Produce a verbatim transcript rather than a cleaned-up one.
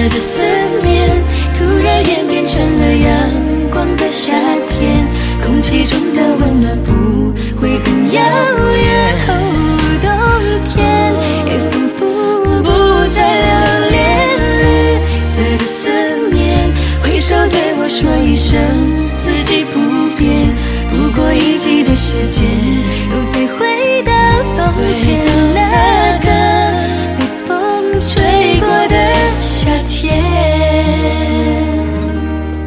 的思念突然演变成了阳光的夏天，空气中的温暖不会很遥远。哦，冬天也仿佛不再留恋，绿色的思念挥手对我说一声四季不变，不过一季的时间，又再回到从前那个被风吹过的夏天。